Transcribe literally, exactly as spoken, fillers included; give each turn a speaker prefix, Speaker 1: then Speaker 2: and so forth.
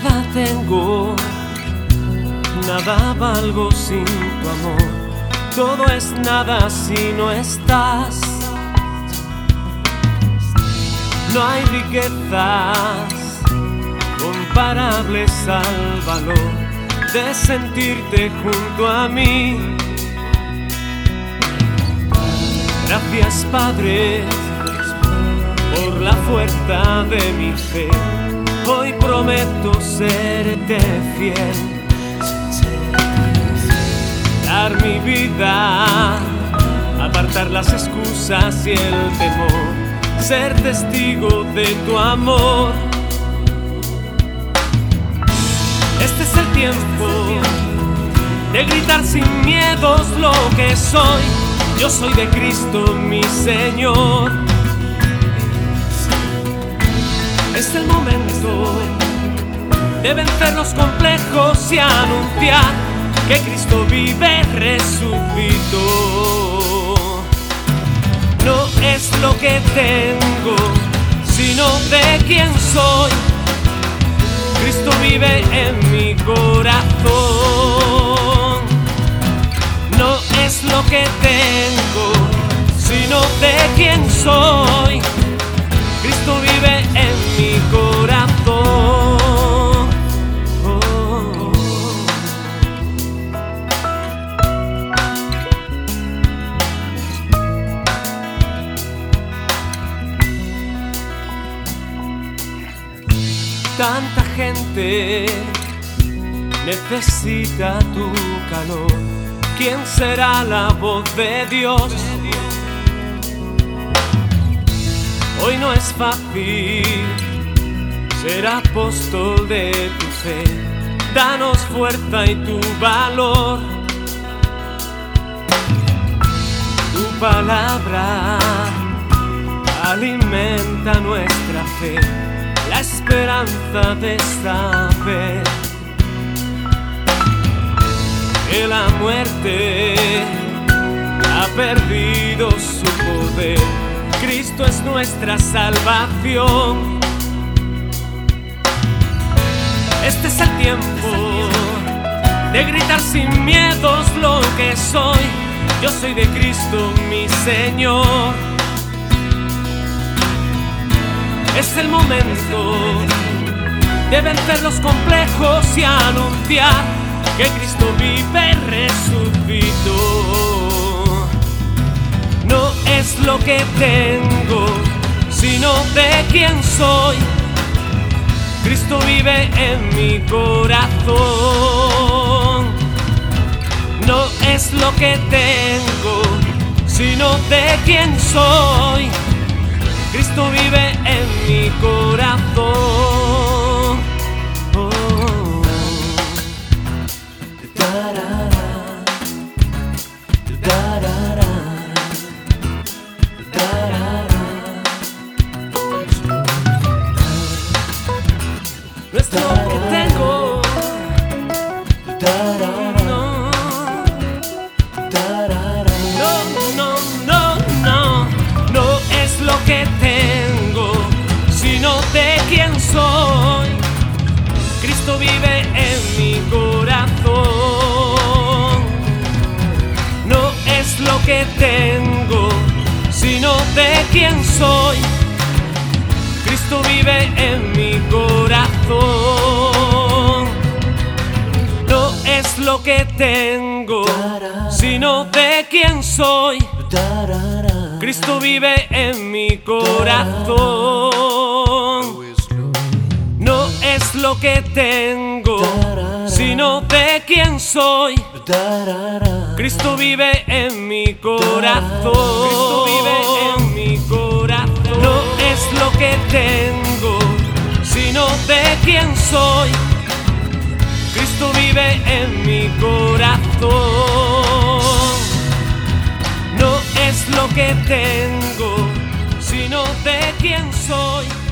Speaker 1: Nada tengo, nada valgo sin tu amor. Todo es nada si no estás. No hay riquezas comparables al valor de sentirte junto a mí. Gracias, Padre, por la fuerza de mi fe. Hoy prometo serte fiel, dar mi vida, apartar las excusas y el temor, ser testigo de tu amor. Este es el tiempo de gritar sin miedos lo que soy. Yo soy de Cristo, mi Señor. Es el momento de vencer los complejos y anunciar que Cristo vive, resucitó. No es lo que tengo, sino de quién soy. Cristo vive en mi corazón. No es lo que tengo, sino de quién soy. Cristo vive en mi corazón. Oh. Tanta gente necesita tu calor. ¿Quién será la voz de Dios? Hoy no es fácil ser apóstol de tu fe. Danos fuerza y tu valor. Tu palabra alimenta nuestra fe, la esperanza de saber que la muerte ha perdido su poder. Cristo es nuestra salvación. Este es el tiempo de gritar sin miedos lo que soy. Yo soy de Cristo, mi Señor. Es el momento de vencer los complejos y anunciar que Cristo vive, resucitó. No es lo que tengo, sino de quién soy. Cristo vive en mi corazón. No es lo que tengo, sino de quién soy. Cristo vive en mi corazón. Oh. No es lo que tengo, no, no, no, no, no es lo que tengo, sino de quién soy. Cristo vive en mi corazón. No es lo que tengo, sino de quién soy. Cristo vive en mi corazón. No es lo que tengo, sino de quién soy. Cristo vive en mi corazón. No es lo que tengo, sino de quién soy. Cristo vive en mi corazón. Cristo vive en mi corazón. No es lo que tengo, sino de quién soy. Cristo vive en mi corazón. No es lo que tengo, sino de quién soy.